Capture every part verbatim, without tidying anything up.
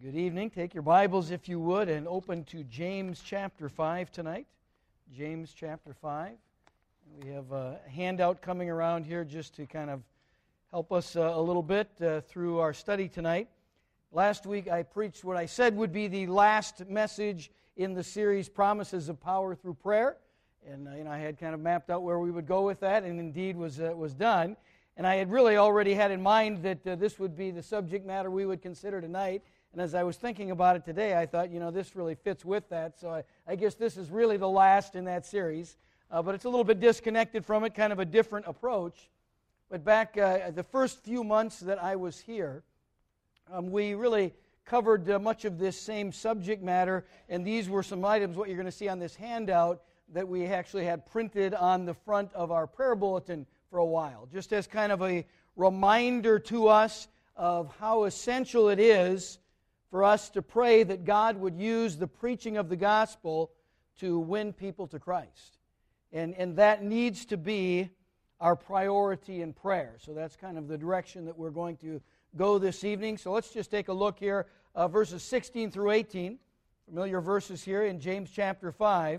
Good evening. Take your Bibles, if you would, and open to James chapter five tonight. James chapter five. We have a handout coming around here just to kind of help us uh, a little bit uh, through our study tonight. Last week I preached what I said would be the last message in the series, Promises of Power Through Prayer. And uh, you know, I had kind of mapped out where we would go with that, and indeed was uh, was done. And I had really already had in mind that uh, this would be the subject matter we would consider tonight. And as I was thinking about it today, I thought, you know, this really fits with that. So I, I guess this is really the last in that series. Uh, but it's a little bit disconnected from it, kind of a different approach. But back uh, the first few months that I was here, um, we really covered uh, much of this same subject matter. And these were some items, what you're going to see on this handout, that we actually had printed on the front of our prayer bulletin for a while. Just as kind of a reminder to us of how essential it is for us to pray that God would use the preaching of the gospel to win people to Christ. And, and that needs to be our priority in prayer. So that's kind of the direction that we're going to go this evening. So let's just take a look here, uh, verses sixteen through eighteen. Familiar verses here in James chapter five.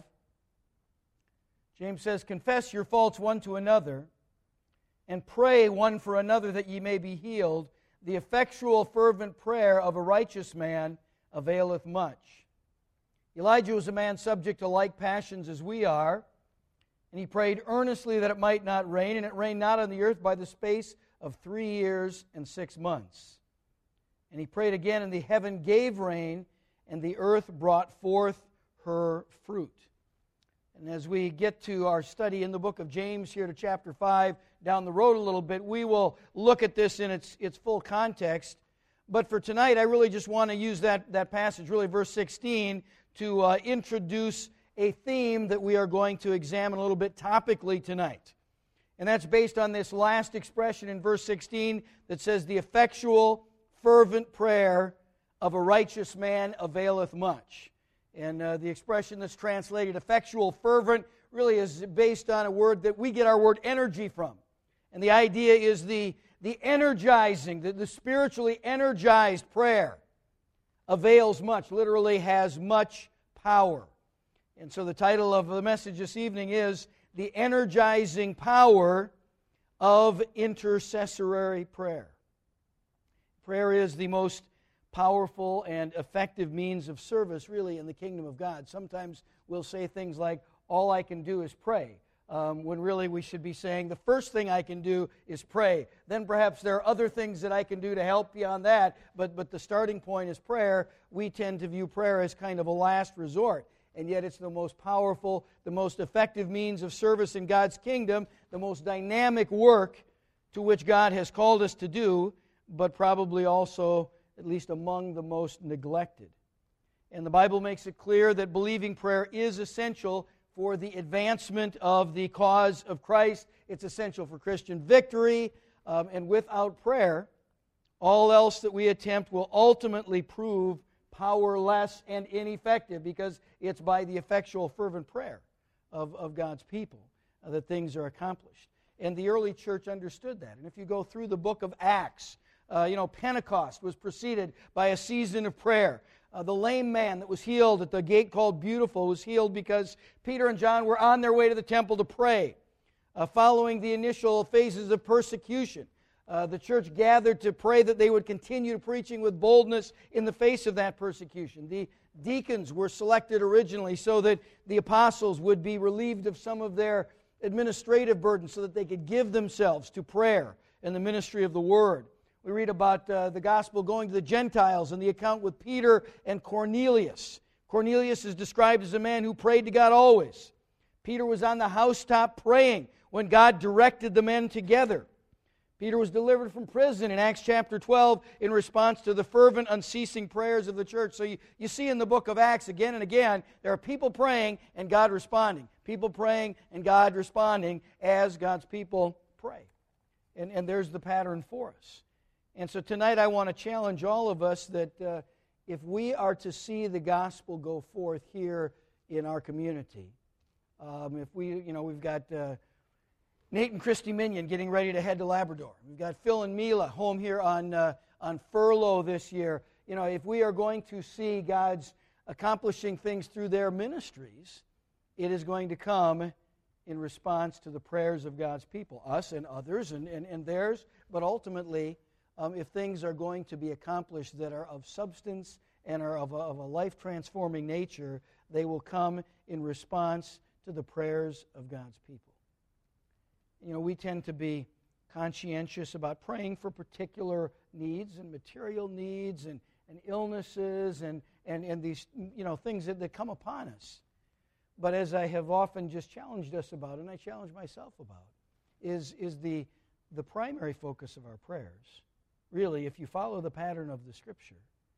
James says, "Confess your faults one to another, and pray one for another that ye may be healed. The effectual fervent prayer of a righteous man availeth much." Elijah was a man subject to like passions as we are, and he prayed earnestly that it might not rain, and it rained not on the earth by the space of three years and six months. And he prayed again, and the heaven gave rain, and the earth brought forth her fruit. And as we get to our study in the book of James here to chapter five, down the road a little bit, we will look at this in its its full context. But for tonight, I really just want to use that, that passage, really verse sixteen, to uh, introduce a theme that we are going to examine a little bit topically tonight. And that's based on this last expression in verse sixteen that says, "The effectual, fervent prayer of a righteous man availeth much." And uh, the expression that's translated effectual, fervent, really is based on a word that we get our word energy from. And the idea is the, the energizing, the, the spiritually energized prayer avails much, literally has much power. And so the title of the message this evening is The Energizing Power of Intercessory Prayer. Prayer is the most powerful and effective means of service, really, in the kingdom of God. Sometimes we'll say things like, all I can do is pray, um, when really we should be saying, the first thing I can do is pray. Then perhaps there are other things that I can do to help beyond that, but, but the starting point is prayer. We tend to view prayer as kind of a last resort, and yet it's the most powerful, the most effective means of service in God's kingdom, the most dynamic work to which God has called us to do, but probably also at least among the most neglected. And the Bible makes it clear that believing prayer is essential for the advancement of the cause of Christ. It's essential for Christian victory, um, and without prayer, all else that we attempt will ultimately prove powerless and ineffective, because it's by the effectual, fervent prayer of, of God's people uh, that things are accomplished. And the early church understood that. And if you go through the book of Acts, Uh, you know, Pentecost was preceded by a season of prayer. Uh, the lame man that was healed at the gate called Beautiful was healed because Peter and John were on their way to the temple to pray. Uh, following the initial phases of persecution, uh, the church gathered to pray that they would continue preaching with boldness in the face of that persecution. The deacons were selected originally so that the apostles would be relieved of some of their administrative burden so that they could give themselves to prayer and the ministry of the Word. We read about uh, the gospel going to the Gentiles in the account with Peter and Cornelius. Cornelius is described as a man who prayed to God always. Peter was on the housetop praying when God directed the men together. Peter was delivered from prison in Acts chapter twelve in response to the fervent, unceasing prayers of the church. So you, you see in the book of Acts again and again, there are people praying and God responding. People praying and God responding as God's people pray. And, and there's the pattern for us. And so tonight I want to challenge all of us that uh, if we are to see the gospel go forth here in our community, um, if we, you know, we've got uh, Nate and Christy Minion getting ready to head to Labrador. We've got Phil and Mila home here on uh, on furlough this year. you know, if we are going to see God's accomplishing things through their ministries, it is going to come in response to the prayers of God's people, us and others and, and, and theirs. But ultimately, um, if things are going to be accomplished that are of substance and are of a, of a life-transforming nature, they will come in response to the prayers of God's people. You know, we tend to be conscientious about praying for particular needs and material needs and, and illnesses and, and, and these, you know, things that, that come upon us. But as I have often just challenged us about, and I challenge myself about, is, is the, the primary focus of our prayers, really, if you follow the pattern of the Scripture,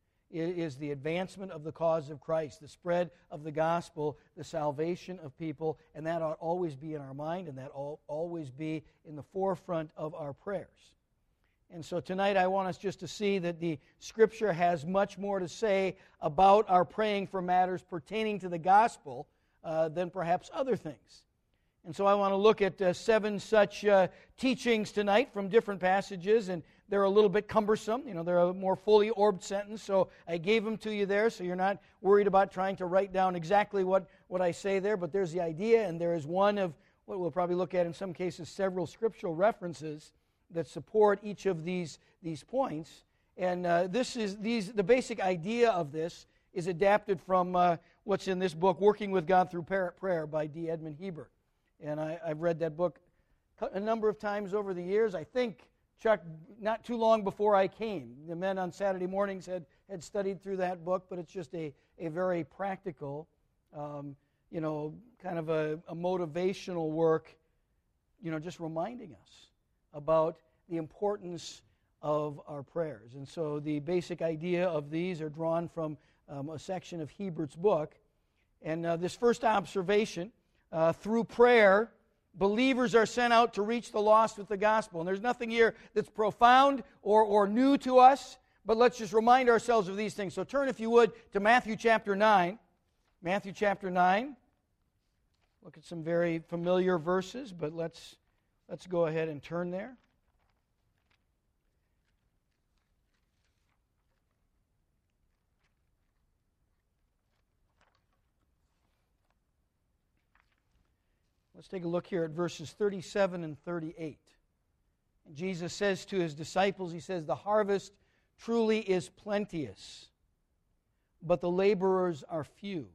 is the advancement of the cause of Christ, the spread of the gospel, the salvation of people, and that ought always be in our mind, and that ought always be in the forefront of our prayers. And so tonight I want us just to see that the Scripture has much more to say about our praying for matters pertaining to the gospel uh, than perhaps other things. And so I want to look at uh, seven such uh, teachings tonight from different passages, and they're a little bit cumbersome. You know, they're a more fully orbed sentence, so I gave them to you there, so you're not worried about trying to write down exactly what, what I say there, but there's the idea, and there is one of what we'll probably look at in some cases, several scriptural references that support each of these, these points. And uh, this is these the basic idea of this is adapted from uh, what's in this book, Working with God Through Prayer by D. Edmond Hebert. And I, I've read that book a number of times over the years. I think, Chuck, not too long before I came, the men on Saturday mornings had, had studied through that book, but it's just a, a very practical, um, you know, kind of a, a motivational work, you know, just reminding us about the importance of our prayers. And so the basic idea of these are drawn from um, a section of Hebert's book. And uh, this first observation, uh, through prayer, believers are sent out to reach the lost with the gospel. And there's nothing here that's profound or, or new to us, but let's just remind ourselves of these things. So turn, if you would, to Matthew chapter nine. Matthew chapter nine. Look at some very familiar verses, but let's, let's go ahead and turn there. Let's take a look here at verses thirty-seven and thirty-eight. And Jesus says to his disciples, he says, "The harvest truly is plenteous, but the laborers are few.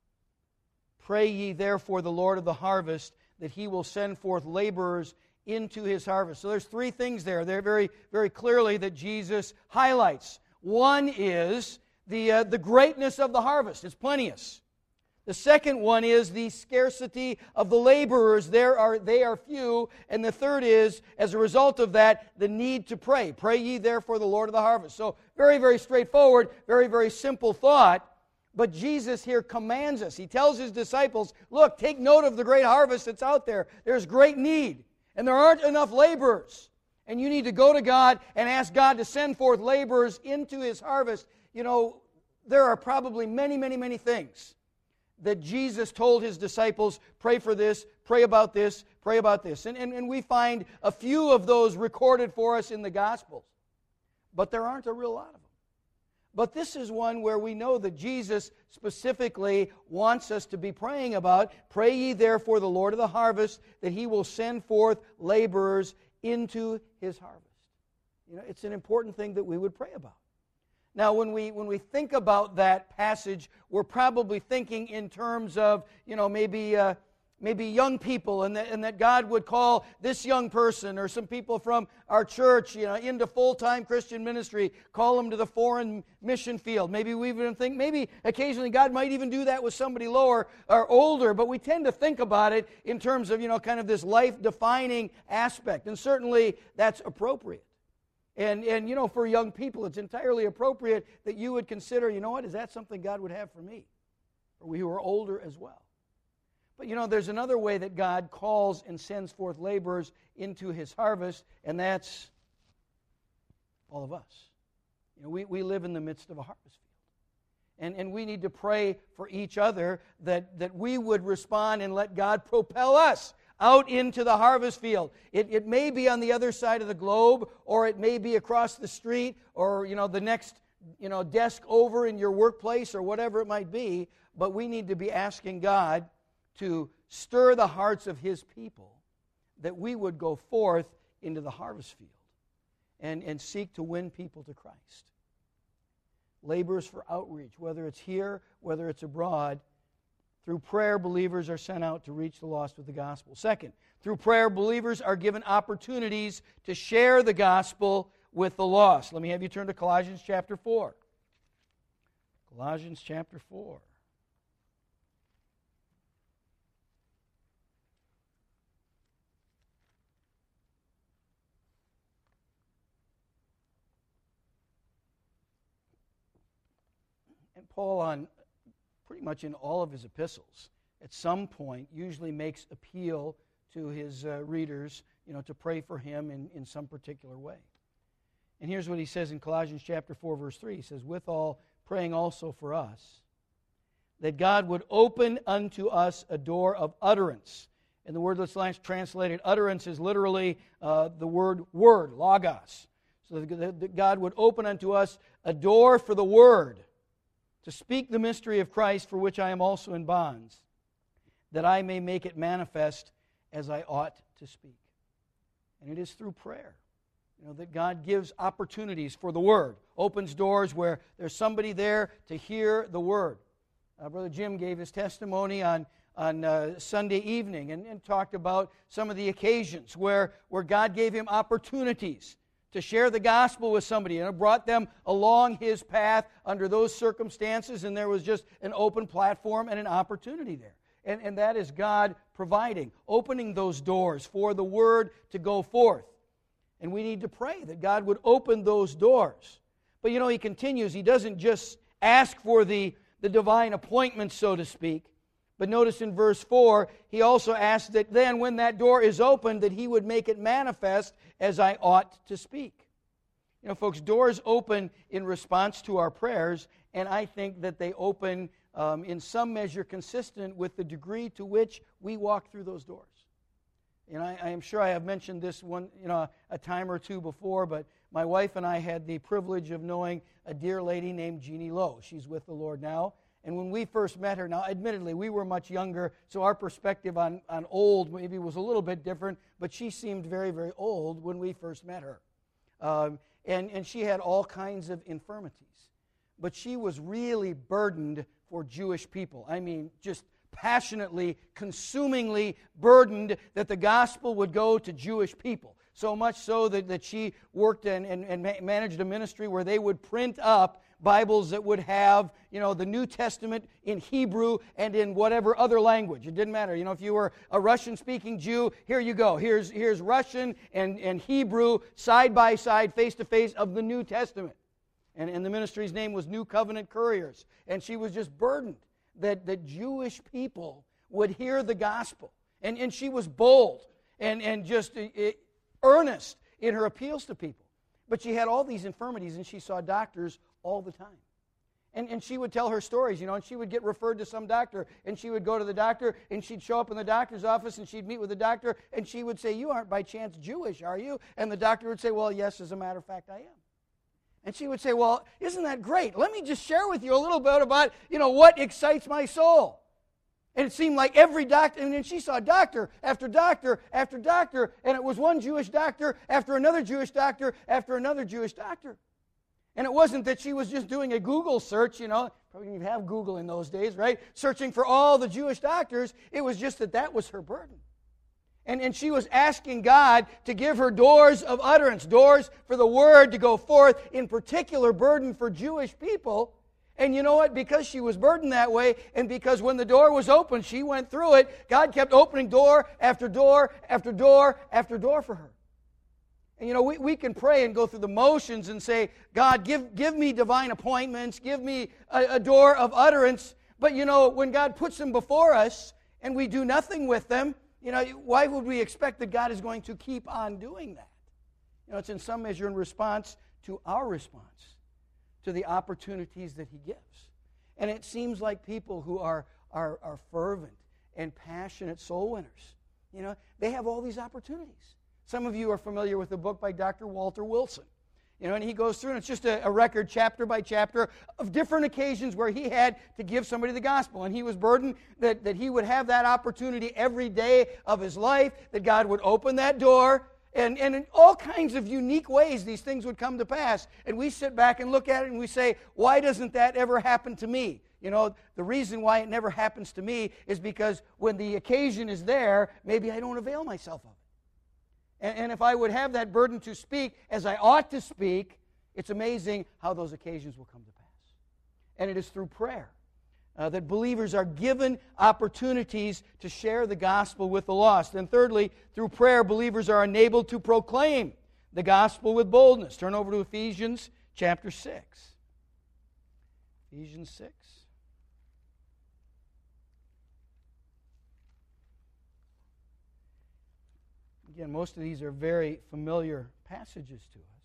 Pray ye therefore the Lord of the harvest that he will send forth laborers into his harvest." So there's three things there. They're very, very clearly that Jesus highlights. One is the, uh, the greatness of the harvest. It's plenteous. The second one is the scarcity of the laborers. There are, they are few. And the third is, as a result of that, the need to pray. Pray ye therefore the Lord of the harvest. So very, very straightforward, very, very simple thought. But Jesus here commands us. He tells his disciples, look, take note of the great harvest that's out there. There's great need. And there aren't enough laborers. And you need to go to God and ask God to send forth laborers into his harvest. You know, there are probably many, many, many things that Jesus told his disciples, pray for this, pray about this, pray about this. And, and, and we find a few of those recorded for us in the Gospels. But there aren't a real lot of them. But this is one where we know that Jesus specifically wants us to be praying about. Pray ye therefore the Lord of the harvest that he will send forth laborers into his harvest. You know, it's an important thing that we would pray about. Now, when we when we think about that passage, we're probably thinking in terms of, you know, maybe uh, maybe young people, and that, and that God would call this young person or some people from our church, you know, into full-time Christian ministry, call them to the foreign mission field. Maybe we even think, maybe occasionally God might even do that with somebody lower or older, but we tend to think about it in terms of, you know, kind of this life-defining aspect, and certainly that's appropriate. And, and, you know, for young people, it's entirely appropriate that you would consider, you know what, is that something God would have for me? Or we who are older as well. But, you know, there's another way that God calls and sends forth laborers into his harvest, and that's all of us. You know, we, we live in the midst of a harvest field. And, and we need to pray for each other that, that we would respond and let God propel us out into the harvest field. It, it may be on the other side of the globe, or it may be across the street, or, you know, the next you know, desk over in your workplace or whatever it might be, but we need to be asking God to stir the hearts of His people that we would go forth into the harvest field and, and seek to win people to Christ. Laborers for outreach, whether it's here, whether it's abroad. Through prayer, believers are sent out to reach the lost with the gospel. Second, through prayer, believers are given opportunities to share the gospel with the lost. Let me have you turn to Colossians chapter four. Colossians chapter four. And Paul, on pretty much in all of his epistles, at some point usually makes appeal to his uh, readers, you know, to pray for him in, in some particular way. And here's what he says in Colossians chapter four, verse three. He says, withal praying also for us, that God would open unto us a door of utterance. And the word that's translated utterance is literally uh, the word word, logos. So that God would open unto us a door for the word, to speak the mystery of Christ, for which I am also in bonds, that I may make it manifest as I ought to speak. And it is through prayer, you know, that God gives opportunities for the Word, opens doors where there's somebody there to hear the Word. Uh, Brother Jim gave his testimony on, on uh, Sunday evening and, and talked about some of the occasions where, where God gave him opportunities to share the gospel with somebody, and it brought them along his path under those circumstances, and there was just an open platform and an opportunity there. And, and that is God providing, opening those doors for the Word to go forth. And we need to pray that God would open those doors. But you know, he continues, he doesn't just ask for the, the divine appointment, so to speak. But notice in verse four, he also asks that then when that door is opened, that he would make it manifest as I ought to speak. You know, folks, doors open in response to our prayers, and I think that they open um, in some measure consistent with the degree to which we walk through those doors. And I, I am sure I have mentioned this one, you know, a time or two before, but my wife and I had the privilege of knowing a dear lady named Jeannie Lowe. She's with the Lord now. And when we first met her, now admittedly we were much younger, so our perspective on, on old maybe was a little bit different, but she seemed very, very old when we first met her. Um, and, and she had all kinds of infirmities. But she was really burdened for Jewish people. I mean, just passionately, consumingly burdened that the gospel would go to Jewish people. So much so that, that she worked and, and, and managed a ministry where they would print up Bibles that would have, you know, the New Testament in Hebrew and in whatever other language. It didn't matter. You know, if you were a Russian-speaking Jew, here you go. Here's, here's Russian and, and Hebrew side by side, face to face of the New Testament. And, and the ministry's name was New Covenant Couriers. And she was just burdened that, that Jewish people would hear the gospel. And, and she was bold and, and just it, earnest in her appeals to people. But she had all these infirmities, and she saw doctors all the time. And, and she would tell her stories, you know, and she would get referred to some doctor, and she would go to the doctor, and she'd show up in the doctor's office, and she'd meet with the doctor, and she would say, you aren't by chance Jewish, are you? And the doctor would say, well, yes, as a matter of fact, I am. And she would say, well, isn't that great? Let me just share with you a little bit about, you know, what excites my soul. And it seemed like every doctor, and then she saw doctor after doctor after doctor, and it was one Jewish doctor after another Jewish doctor after another Jewish doctor. And it wasn't that she was just doing a Google search, you know, probably didn't even have Google in those days, right? Searching for all the Jewish doctors. It was just that that was her burden. And, and she was asking God to give her doors of utterance, doors for the word to go forth, in particular burden for Jewish people. And you know what? Because she was burdened that way, and because when the door was open, she went through it, God kept opening door after door after door after door for her. And you know, we, we can pray and go through the motions and say, God, give, give me divine appointments, give me a, a door of utterance. But you know, when God puts them before us and we do nothing with them, you know, why would we expect that God is going to keep on doing that? You know, it's in some measure in response to our response to the opportunities that He gives. And it seems like people who are, are, are fervent and passionate soul winners, you know, they have all these opportunities. Some of you are familiar with a book by Doctor Walter Wilson. You know, and he goes through, and it's just a, a record chapter by chapter of different occasions where he had to give somebody the gospel. And he was burdened that, that he would have that opportunity every day of his life, that God would open that door. And, and in all kinds of unique ways, these things would come to pass. And we sit back and look at it and we say, why doesn't that ever happen to me? You know, the reason why it never happens to me is because when the occasion is there, maybe I don't avail myself of it. And, and if I would have that burden to speak as I ought to speak, it's amazing how those occasions will come to pass. And it is through prayer uh, that believers are given opportunities to share the gospel with the lost. And thirdly, through prayer, believers are enabled to proclaim the gospel with boldness. Turn over to Ephesians chapter six. Ephesians six. Again, most of these are very familiar passages to us.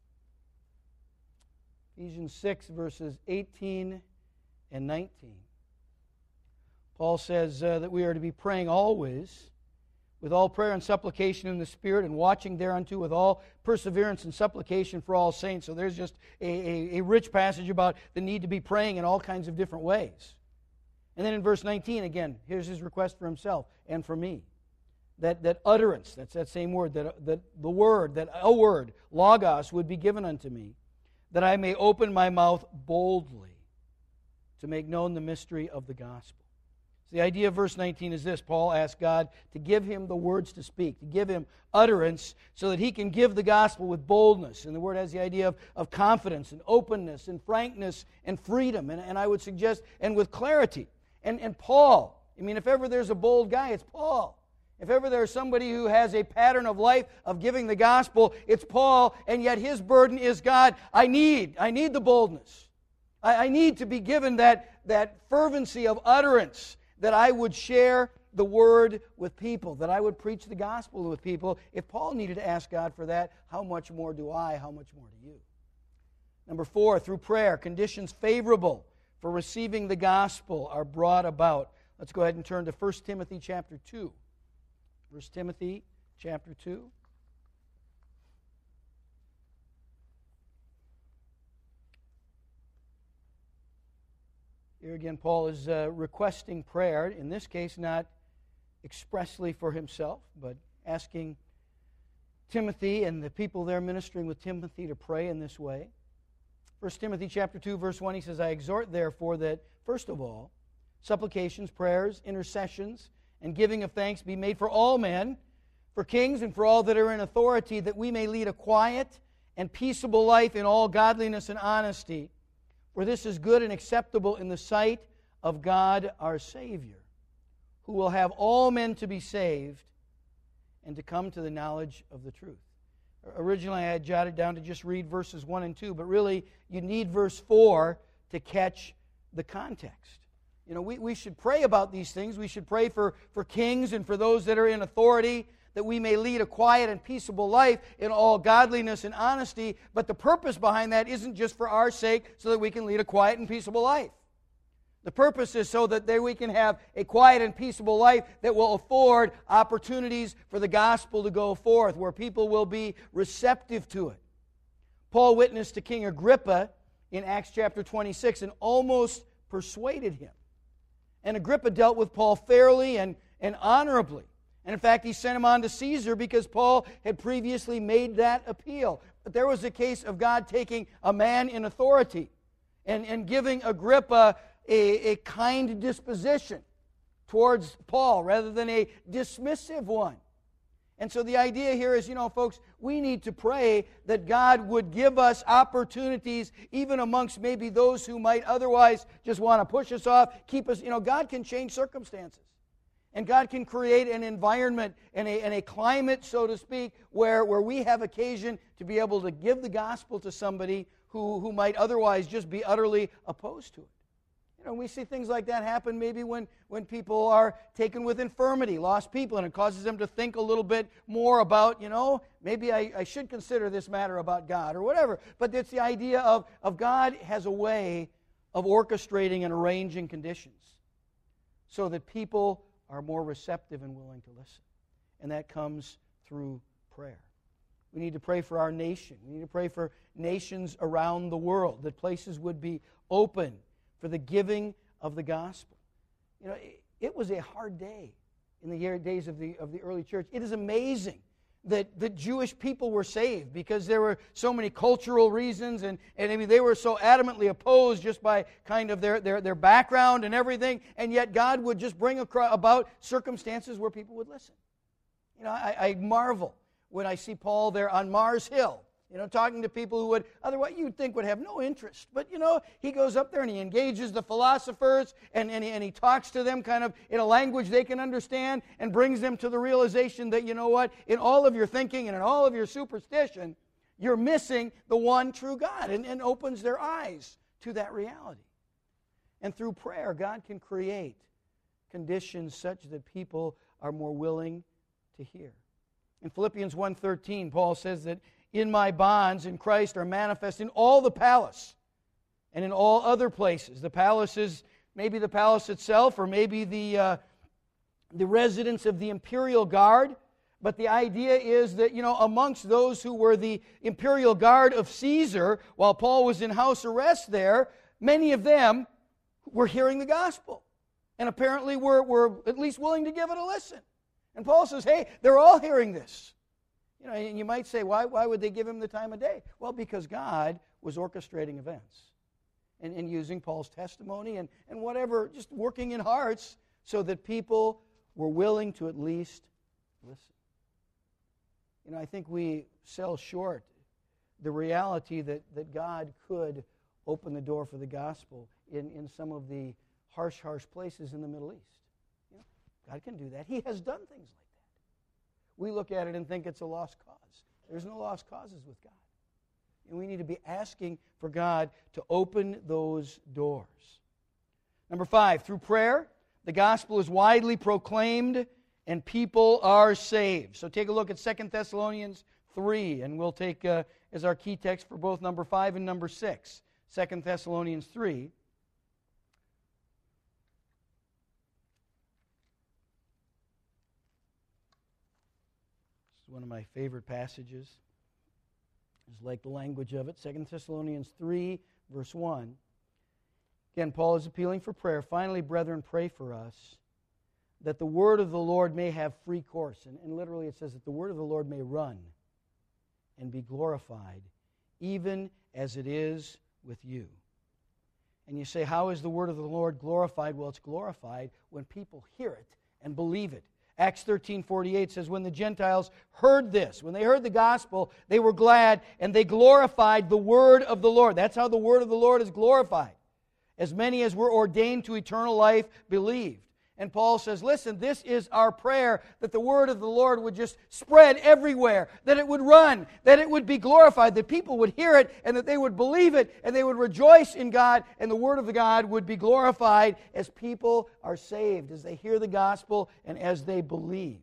Ephesians six, verses eighteen and nineteen. Paul says uh, that we are to be praying always with all prayer and supplication in the Spirit, and watching thereunto with all perseverance and supplication for all saints. So there's just a, a, a rich passage about the need to be praying in all kinds of different ways. And then in verse nineteen, again, here's his request for himself and for me. That, that utterance, that's that same word, that, that the word, that a word, logos, would be given unto me, that I may open my mouth boldly to make known the mystery of the gospel. So the idea of verse nineteen is this. Paul asked God to give him the words to speak, to give him utterance so that he can give the gospel with boldness. And the word has the idea of, of confidence and openness and frankness and freedom, and, and I would suggest, and with clarity. And, and Paul, I mean, if ever there's a bold guy, it's Paul. If ever there's somebody who has a pattern of life of giving the gospel, it's Paul, and yet his burden is, God, I need, I need the boldness. I, I need to be given that, that fervency of utterance, that I would share the word with people, that I would preach the gospel with people. If Paul needed to ask God for that, how much more do I, how much more do you? Number four, through prayer, conditions favorable for receiving the gospel are brought about. Let's go ahead and turn to First Timothy chapter two. First Timothy chapter two. Here again, Paul is uh, requesting prayer, in this case not expressly for himself, but asking Timothy and the people there ministering with Timothy to pray in this way. First Timothy chapter two, verse one, he says, I exhort therefore that, first of all, supplications, prayers, intercessions, and giving of thanks be made for all men, for kings and for all that are in authority, that we may lead a quiet and peaceable life in all godliness and honesty. For this is good and acceptable in the sight of God our Savior, who will have all men to be saved and to come to the knowledge of the truth. Originally, I had jotted down to just read verses one and two, but really, you need verse four to catch the context. You know, we, we should pray about these things. We should pray for, for kings and for those that are in authority, that we may lead a quiet and peaceable life in all godliness and honesty. But the purpose behind that isn't just for our sake so that we can lead a quiet and peaceable life. The purpose is so that there we can have a quiet and peaceable life that will afford opportunities for the gospel to go forth, where people will be receptive to it. Paul witnessed to King Agrippa in Acts chapter twenty-six and almost persuaded him. And Agrippa dealt with Paul fairly and, and honorably. And in fact, he sent him on to Caesar because Paul had previously made that appeal. But there was a case of God taking a man in authority and, and giving Agrippa a, a kind disposition towards Paul rather than a dismissive one. And so the idea here is, you know, folks, we need to pray that God would give us opportunities, even amongst maybe those who might otherwise just want to push us off, keep us, you know, God can change circumstances. And God can create an environment and a, and a climate, so to speak, where, where we have occasion to be able to give the gospel to somebody who, who might otherwise just be utterly opposed to it. You know, we see things like that happen maybe when, when people are taken with infirmity, lost people, and it causes them to think a little bit more about, you know, maybe I, I should consider this matter about God or whatever. But it's the idea of, of God has a way of orchestrating and arranging conditions so that people are more receptive and willing to listen. And that comes through prayer. We need to pray for our nation. We need to pray for nations around the world, that places would be open for the giving of the gospel. You know, it, it was a hard day in the year, days of the, of the early church. It is amazing that the Jewish people were saved because there were so many cultural reasons, and, and I mean, they were so adamantly opposed just by kind of their, their, their background and everything, and yet God would just bring across, about circumstances where people would listen. You know, I, I marvel when I see Paul there on Mars Hill, you know, talking to people who would otherwise you'd think would have no interest. But, you know, he goes up there and he engages the philosophers and, and, he, and he talks to them kind of in a language they can understand and brings them to the realization that, you know what, in all of your thinking and in all of your superstition, you're missing the one true God, and, and opens their eyes to that reality. And through prayer, God can create conditions such that people are more willing to hear. In Philippians one thirteen, Paul says that in my bonds in Christ are manifest in all the palace and in all other places. The palace is maybe the palace itself, or maybe the, uh, the residence of the imperial guard. But the idea is that, you know, amongst those who were the imperial guard of Caesar, while Paul was in house arrest there, many of them were hearing the gospel and apparently were, were at least willing to give it a listen. And Paul says, hey, they're all hearing this. You know, and you might say, why, why would they give him the time of day? Well, because God was orchestrating events and, and using Paul's testimony and, and whatever, just working in hearts so that people were willing to at least listen. You know, I think we sell short the reality that, that God could open the door for the gospel in, in some of the harsh, harsh places in the Middle East. You know, God can do that. He has done things like that. We look at it and think it's a lost cause. There's no lost causes with God. And we need to be asking for God to open those doors. Number five, through prayer, the gospel is widely proclaimed and people are saved. So take a look at Second Thessalonians three, and we'll take uh, as our key text for both number five and number six. Second Thessalonians three. One of my favorite passages. It's like the language of it. Second Thessalonians three, verse one. Again, Paul is appealing for prayer. Finally, brethren, pray for us, that the word of the Lord may have free course. And, and literally it says that the word of the Lord may run and be glorified, even as it is with you. And you say, how is the word of the Lord glorified? Well, it's glorified when people hear it and believe it. Acts thirteen forty-eight says, when the Gentiles heard this, when they heard the gospel, they were glad and they glorified the word of the Lord. That's how the word of the Lord is glorified. As many as were ordained to eternal life believed. And Paul says, listen, this is our prayer, that the word of the Lord would just spread everywhere, that it would run, that it would be glorified, that people would hear it, and that they would believe it, and they would rejoice in God, and the word of the God would be glorified as people are saved, as they hear the gospel, and as they believe.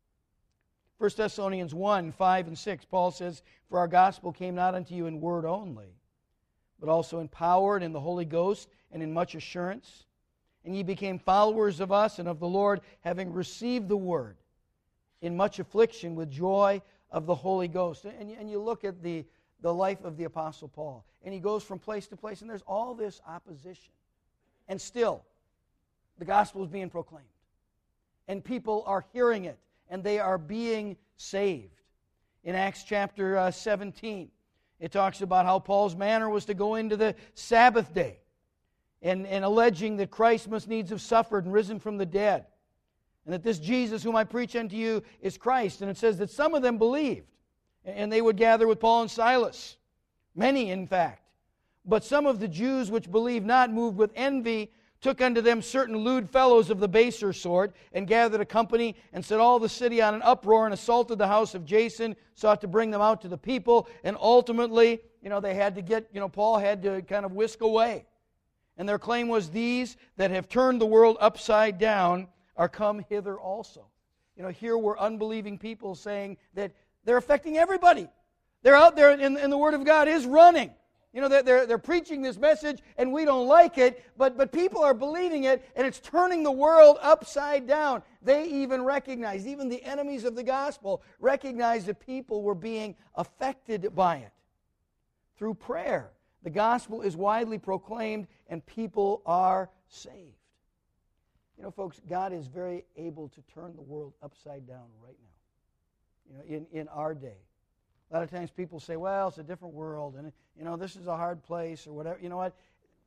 First Thessalonians one, five and six, Paul says, for our gospel came not unto you in word only, but also in power and in the Holy Ghost, and in much assurance. And ye became followers of us and of the Lord, having received the word in much affliction with joy of the Holy Ghost. And you, and you look at the, the life of the Apostle Paul, and he goes from place to place, and there's all this opposition. And still, the gospel is being proclaimed. And people are hearing it, and they are being saved. In Acts chapter uh, seventeen, it talks about how Paul's manner was to go into the Sabbath day. And, and alleging that Christ must needs have suffered and risen from the dead. And that this Jesus whom I preach unto you is Christ. And it says that some of them believed. And they would gather with Paul and Silas. Many, in fact. But some of the Jews which believed not, moved with envy, took unto them certain lewd fellows of the baser sort, and gathered a company, and set all the city on an uproar, and assaulted the house of Jason, sought to bring them out to the people. And ultimately, you know, they had to get, you know, Paul had to kind of whisk away. And their claim was, these that have turned the world upside down are come hither also. You know, here were unbelieving people saying that they're affecting everybody. They're out there and, and the Word of God is running. You know, they're, they're, they're preaching this message and we don't like it, but, but people are believing it and it's turning the world upside down. They even recognized, even the enemies of the gospel, recognized that people were being affected by it. Through prayer, the gospel is widely proclaimed and people are saved. You know, folks, God is very able to turn the world upside down right now, you know, in, in our day. A lot of times people say, well, it's a different world, and, you know, this is a hard place, or whatever. You know what?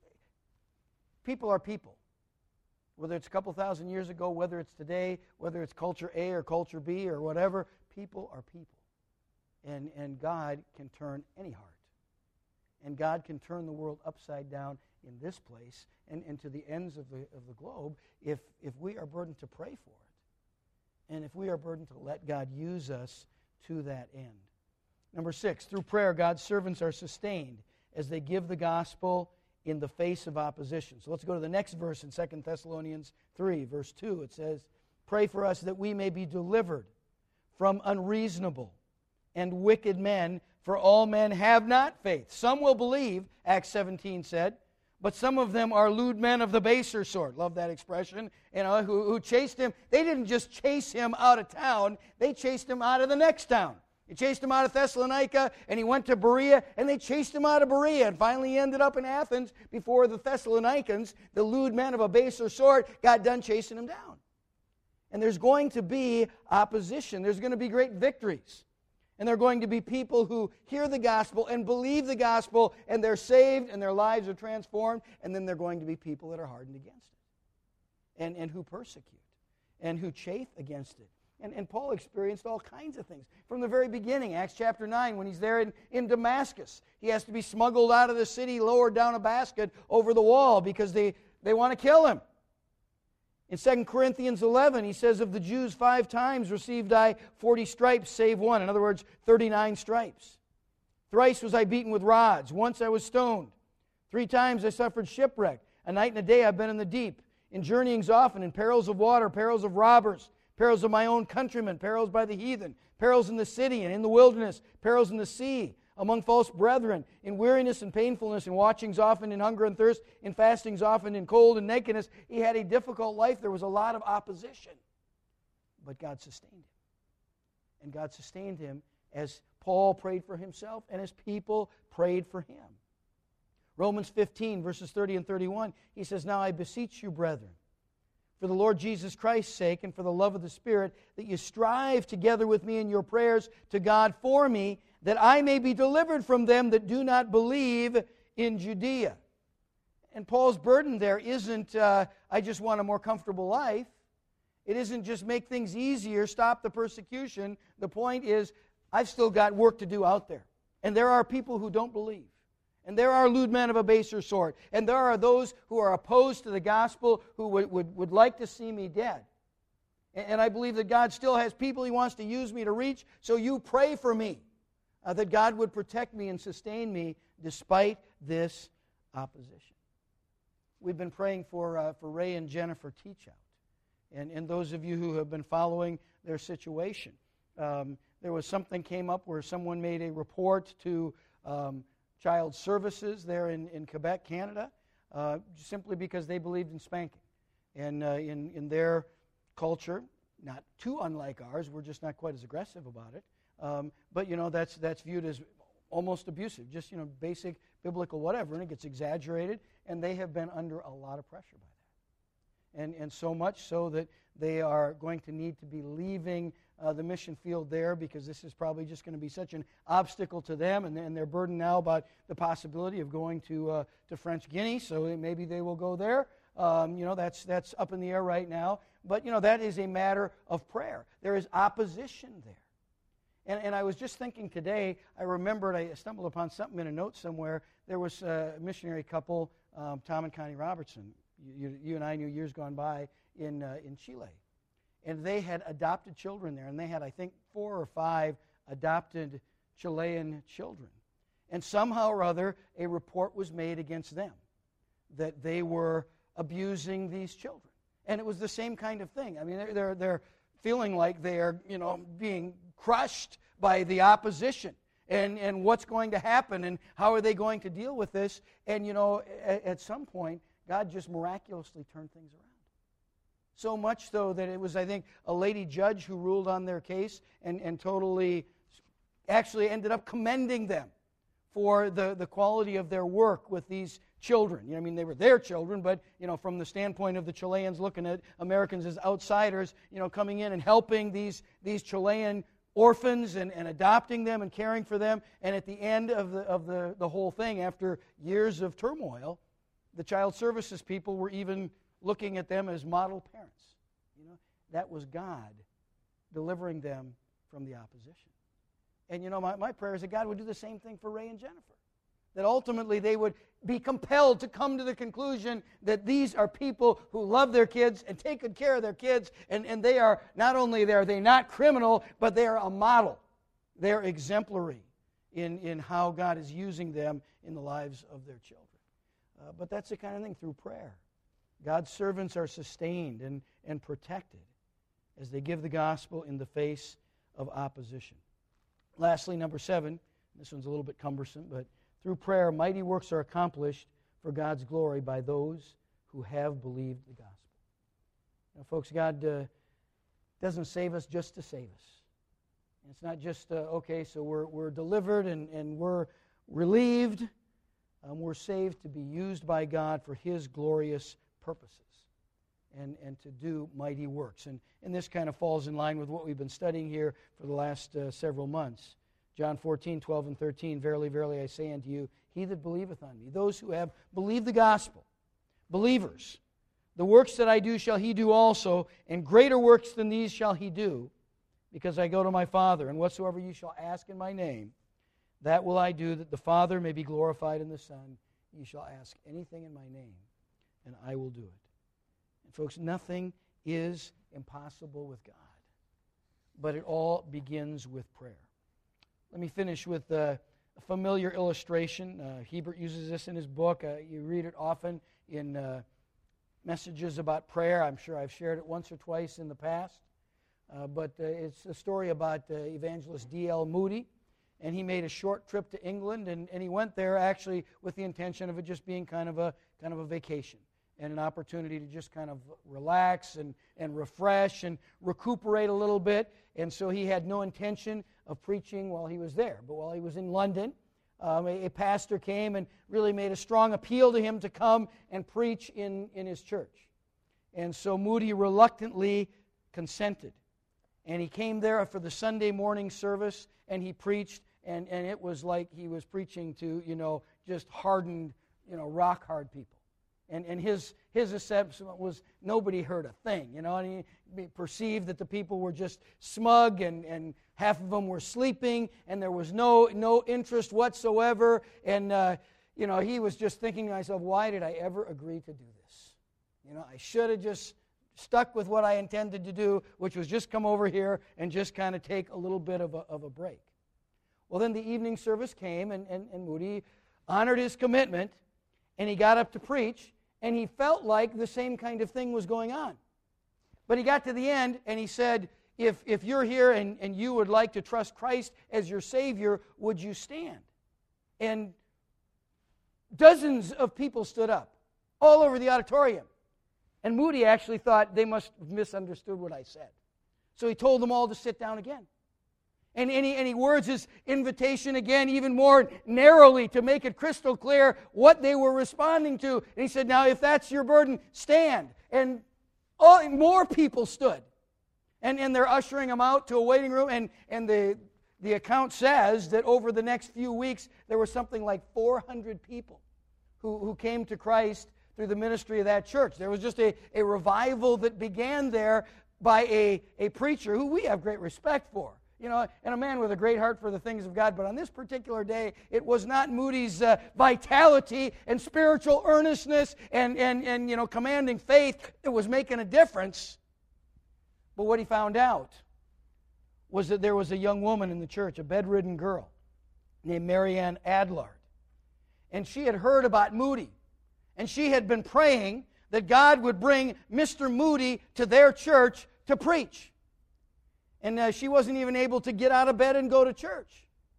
People are people. Whether it's a couple thousand years ago, whether it's today, whether it's culture A or culture B or whatever, people are people. And, and God can turn any heart. And God can turn the world upside down in this place and, and to the ends of the, of the globe if, if we are burdened to pray for it. And if we are burdened to let God use us to that end. Number six, through prayer, God's servants are sustained as they give the gospel in the face of opposition. So let's go to the next verse in Second Thessalonians three, verse two. It says, pray for us that we may be delivered from unreasonable and wicked men, for all men have not faith. Some will believe, Acts seventeen said, but some of them are lewd men of the baser sort. Love that expression. You know, who, who chased him. They didn't just chase him out of town. They chased him out of the next town. He chased him out of Thessalonica, and he went to Berea, and they chased him out of Berea, and finally he ended up in Athens before the Thessalonians, the lewd men of a baser sort, got done chasing him down. And there's going to be opposition. There's going to be great victories. And there are going to be people who hear the gospel and believe the gospel, and they're saved, and their lives are transformed, and then there are going to be people that are hardened against it, and, and who persecute, and who chafe against it. And, and Paul experienced all kinds of things. From the very beginning, Acts chapter nine, when he's there in, in Damascus, he has to be smuggled out of the city, lowered down a basket over the wall because they, they want to kill him. In Second Corinthians eleven, he says, of the Jews five times received I forty stripes, save one. In other words, thirty-nine stripes. Thrice was I beaten with rods. Once I was stoned. Three times I suffered shipwreck. A night and a day I've been in the deep. In journeyings often, in perils of water, perils of robbers, perils of my own countrymen, perils by the heathen, perils in the city and in the wilderness, perils in the sea, among false brethren, in weariness and painfulness, in watchings often, in hunger and thirst, in fastings often, in cold and nakedness. He had a difficult life. There was a lot of opposition. But God sustained him. And God sustained him as Paul prayed for himself and as people prayed for him. Romans fifteen, verses thirty and thirty-one, he says, now I beseech you, brethren, for the Lord Jesus Christ's sake and for the love of the Spirit, that you strive together with me in your prayers to God for me, that I may be delivered from them that do not believe in Judea. And Paul's burden there isn't, uh, I just want a more comfortable life. It isn't just make things easier, stop the persecution. The point is, I've still got work to do out there. And there are people who don't believe. And there are lewd men of a baser sort. And there are those who are opposed to the gospel who would, would, would like to see me dead. And, and I believe that God still has people He wants to use me to reach. So you pray for me, uh, that God would protect me and sustain me despite this opposition. We've been praying for, uh, for Ray and Jennifer Teachout. And, and those of you who have been following their situation. Um, there was something came up where someone made a report to Um, Child Services there in, in Quebec, Canada, uh, simply because they believed in spanking. And uh, in, in their culture, not too unlike ours, we're just not quite as aggressive about it. Um, but, you know, that's that's viewed as almost abusive, just, you know, basic biblical whatever, and it gets exaggerated, and they have been under a lot of pressure by that. And, and so much so that they are going to need to be leaving Uh, the mission field there because this is probably just going to be such an obstacle to them, and, and they're burdened now about the possibility of going to uh, to French Guinea, so maybe they will go there. Um, you know, that's that's up in the air right now. But, you know, that is a matter of prayer. There is opposition there. And, and I was just thinking today, I remembered, I stumbled upon something in a note somewhere. There was a missionary couple, um, Tom and Connie Robertson, you, you and I knew years gone by, in uh, in Chile. And they had adopted children there, and they had, I think, four or five adopted Chilean children. And somehow or other, a report was made against them that they were abusing these children. And it was the same kind of thing. I mean, they're, they're, they're feeling like they are, you know, being crushed by the opposition. and, and what's going to happen and how are they going to deal with this. And, you know, at, at some point, God just miraculously turned things around. So much so that it was, I think, a lady judge who ruled on their case and, and totally actually ended up commending them for the, the quality of their work with these children. You know, I mean, they were their children, but, you know, from the standpoint of the Chileans looking at Americans as outsiders, you know, coming in and helping these, these Chilean orphans and, and adopting them and caring for them. And at the end of the, of the, the whole thing, after years of turmoil, the child services people were even looking at them as model parents. You know, that was God delivering them from the opposition. And, you know, my, my prayer is that God would do the same thing for Ray and Jennifer. That ultimately they would be compelled to come to the conclusion that these are people who love their kids and take good care of their kids, and, and they are, not only are they not criminal, but they are a model. They're exemplary in, in how God is using them in the lives of their children. Uh, but that's the kind of thing through prayer. God's servants are sustained and, and protected as they give the gospel in the face of opposition. Lastly, number seven, this one's a little bit cumbersome, but through prayer, mighty works are accomplished for God's glory by those who have believed the gospel. Now, folks, God uh, doesn't save us just to save us. It's not just, uh, okay, so we're, we're delivered and, and we're relieved. Um, we're saved to be used by God for His glorious purposes and, and to do mighty works. And, and this kind of falls in line with what we've been studying here for the last uh, several months. John fourteen, twelve, and thirteen, verily, verily, I say unto you, he that believeth on me, those who have believed the gospel, believers, the works that I do shall he do also, and greater works than these shall he do, because I go to my Father, and whatsoever you shall ask in my name, that will I do, that the Father may be glorified in the Son. You shall ask anything in my name, and I will do it. And folks, nothing is impossible with God, but it all begins with prayer. Let me finish with uh, a familiar illustration. Uh, Hebert uses this in his book. Uh, you read it often in uh, messages about prayer. I'm sure I've shared it once or twice in the past. Uh, but uh, it's a story about uh, evangelist D L Moody. And he made a short trip to England, and, and he went there actually with the intention of it just being kind of a kind of a vacation and an opportunity to just kind of relax and, and refresh and recuperate a little bit. And so he had no intention of preaching while he was there. But while he was in London, um, a, a pastor came and really made a strong appeal to him to come and preach in, in his church. And so Moody reluctantly consented. And he came there for the Sunday morning service, and he preached, and, and it was like he was preaching to, you know, just hardened, you know, rock-hard people. And and his his assessment was nobody heard a thing, you know, and he perceived that the people were just smug, and, and half of them were sleeping, and there was no no interest whatsoever. And, uh, you know, he was just thinking to himself, why did I ever agree to do this? You know, I should have just stuck with what I intended to do, which was just come over here and just kind of take a little bit of a, of a break. Well, then the evening service came, and, and, and Moody honored his commitment, and he got up to preach, and he felt like the same kind of thing was going on. But he got to the end, and he said, if, if you're here and, and you would like to trust Christ as your Savior, would you stand? And dozens of people stood up, all over the auditorium. And Moody actually thought they must have misunderstood what I said. So he told them all to sit down again. And, and, he, and he words his invitation again even more narrowly to make it crystal clear what they were responding to. And he said, now if that's your burden, stand. And all, more people stood. And, and they're ushering them out to a waiting room. And, and the, the account says that over the next few weeks, there were something like four hundred people who, who came to Christ through the ministry of that church. There was just a, a revival that began there by a, a preacher who we have great respect for. You know, and a man with a great heart for the things of God. But on this particular day, it was not Moody's uh, vitality and spiritual earnestness and, and, and, you know, commanding faith that was making a difference. But what he found out was that there was a young woman in the church, a bedridden girl named Marianne Adlard. And she had heard about Moody. And she had been praying that God would bring Mister Moody to their church to preach. And uh, she wasn't even able to get out of bed and go to church.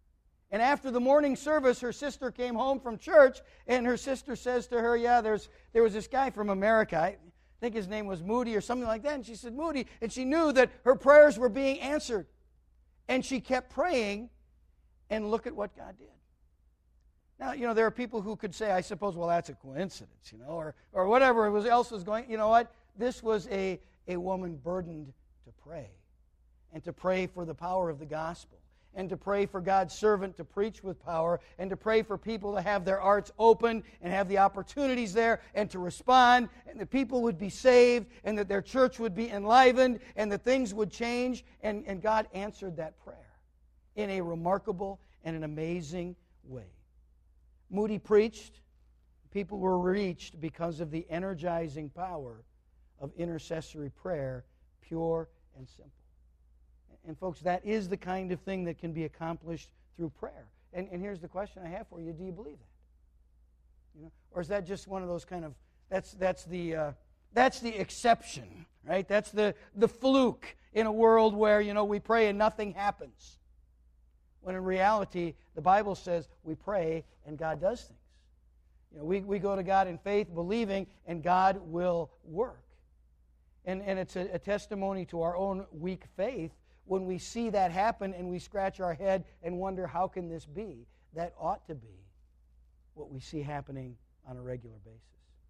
And after the morning service, her sister came home from church, and her sister says to her, yeah, there's there was this guy from America. I think his name was Moody or something like that. And she said, Moody. And she knew that her prayers were being answered. And she kept praying, and look at what God did. Now, you know, there are people who could say, I suppose, well, that's a coincidence, you know, or, or whatever it was else was going. You know what? This was a, a woman burdened to pray, and to pray for the power of the gospel, and to pray for God's servant to preach with power, and to pray for people to have their hearts open and have the opportunities there and to respond, and that people would be saved, and that their church would be enlivened, and that things would change. And, and God answered that prayer in a remarkable and an amazing way. Moody preached. People were reached because of the energizing power of intercessory prayer, pure and simple. And folks, that is the kind of thing that can be accomplished through prayer. And, and here's the question I have for you: do you believe that? You know, or is that just one of those kind of that's that's the uh, that's the exception, right? That's the the fluke in a world where, you know, we pray and nothing happens. When in reality, the Bible says we pray and God does things. You know, we, we go to God in faith, believing, and God will work. And, and it's a, a testimony to our own weak faith when we see that happen and we scratch our head and wonder, how can this be? That ought to be what we see happening on a regular basis.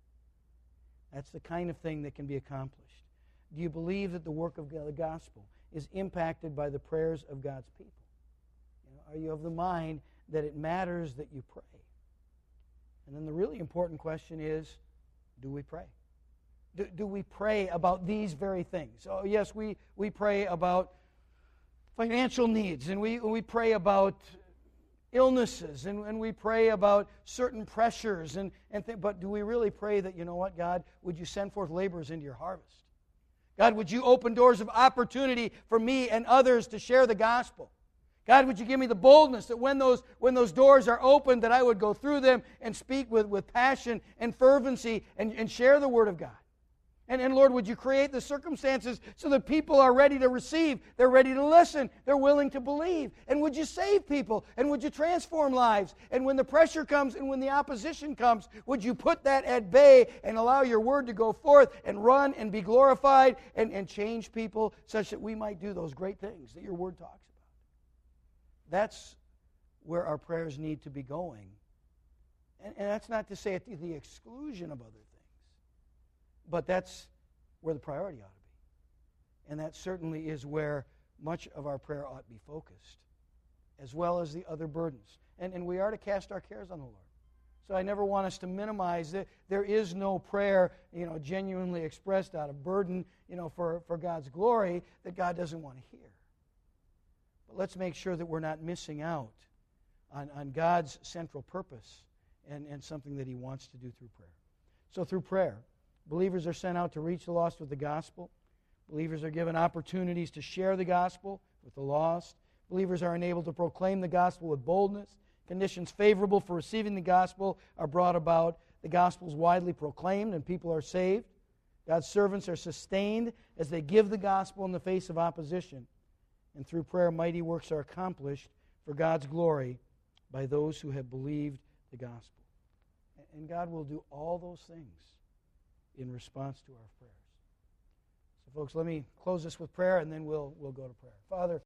That's the kind of thing that can be accomplished. Do you believe that the work of the gospel is impacted by the prayers of God's people? You know, are you of the mind that it matters that you pray? And then the really important question is, do we pray? Do, do we pray about these very things? Oh, yes, we, we pray about financial needs, and we, we pray about illnesses, and, and we pray about certain pressures, and, and th- but do we really pray that, you know what, God, would you send forth laborers into your harvest? God, would you open doors of opportunity for me and others to share the gospel? God, would you give me the boldness that when those, when those doors are opened, that I would go through them and speak with, with passion and fervency and, and share the Word of God? And, and Lord, would you create the circumstances so that people are ready to receive, they're ready to listen, they're willing to believe? And would you save people? And would you transform lives? And when the pressure comes and when the opposition comes, would you put that at bay and allow your Word to go forth and run and be glorified and, and change people such that we might do those great things that your Word talks about? That's where our prayers need to be going. And, and that's not to say at the, the exclusion of other things. But that's where the priority ought to be. And that certainly is where much of our prayer ought to be focused, as well as the other burdens. And, and we are to cast our cares on the Lord. So I never want us to minimize that. There is no prayer, you know, genuinely expressed out of burden, you know, for, for God's glory that God doesn't want to hear. But let's make sure that we're not missing out on, on God's central purpose and, and something that He wants to do through prayer. So through prayer, believers are sent out to reach the lost with the gospel. Believers are given opportunities to share the gospel with the lost. Believers are enabled to proclaim the gospel with boldness. Conditions favorable for receiving the gospel are brought about. The gospel is widely proclaimed and people are saved. God's servants are sustained as they give the gospel in the face of opposition. And through prayer, mighty works are accomplished for God's glory by those who have believed the gospel. And God will do all those things in response to our prayers. So folks, let me close this with prayer, and then we'll, we'll go to prayer. Father,